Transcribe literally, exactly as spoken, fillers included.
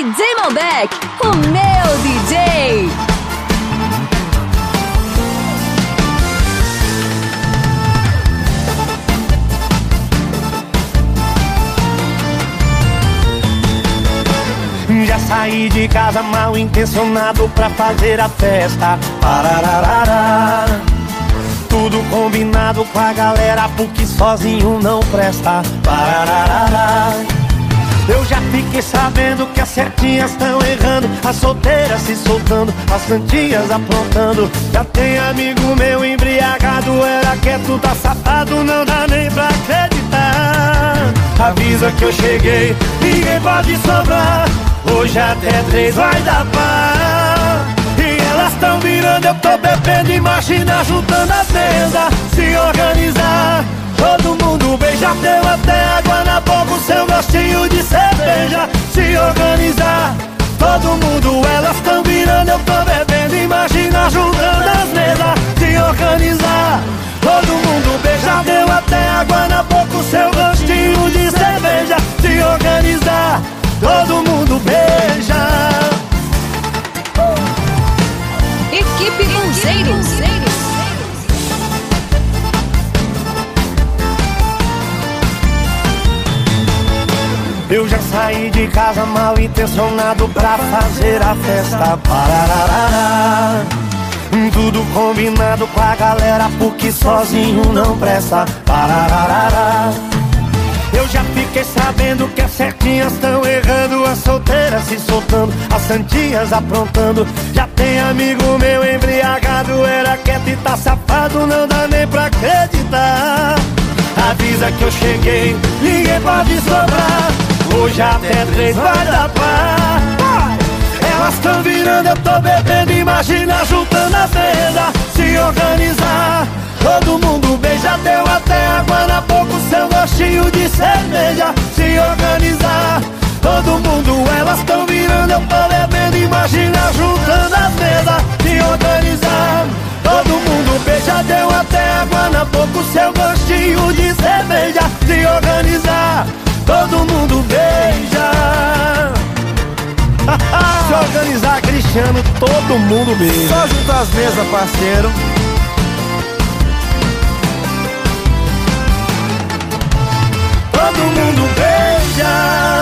D J Malbec, o meu D J. Já saí de casa mal intencionado pra fazer a festa. Parararara. Tudo combinado com a galera, porque sozinho não presta. Parararara. Eu já fiquei sabendo que as certinhas estão errando, as solteiras se soltando, as santinhas aprontando. Já tem amigo meu embriagado, era quieto, tá safado, não dá nem pra acreditar. Avisa que eu cheguei, ninguém pode sobrar. Hoje até três vai dar pá. E elas tão virando, eu tô bebendo, imagina juntando as mesas. Se organizar, todo mundo beija, deu até água na boca, o seu gostinho de cerveja. Se organizar, todo mundo, elas tão virando, eu tô bebendo, imagina juntando as mesas. Se organizar, todo mundo beija, deu até água na boca, o seu gostinho de cerveja. Se organizar, todo mundo beija. Equipe Punzeiros. Eu já saí de casa mal intencionado pra fazer a festa. Parararara. Tudo combinado com a galera, porque sozinho não presta. Parararara. Eu já fiquei sabendo que as certinhas estão errando, as solteiras se soltando, as santinhas aprontando. Já tem amigo meu embriagado, era quieto e tá safado, não dá nem pra acreditar. Avisa que eu cheguei, ninguém pode sobrar. Hoje até três vai dar pá. Elas tão virando, eu tô bebendo, imagina juntando as mesas. Se organizar, todo mundo beija, deu até água na boca, o seu gostinho de cerveja. Se organizar, todo mundo, elas tão virando, eu tô bebendo, imagina juntando as mesas. Se organizar, todo mundo beija, deu até água na boca, o seu gostinho de cerveja. Se organizar, todo mundo beija. Se organizar, Cristiano, todo mundo beija. Só juntar as mesas, parceiro. Todo mundo beija.